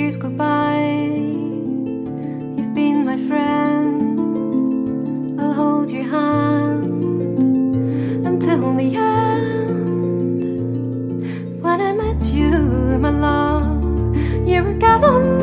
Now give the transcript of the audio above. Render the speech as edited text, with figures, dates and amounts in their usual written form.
years go by, you've been my friend. I'll hold your hand until the end. When I met you, my love, you were gathering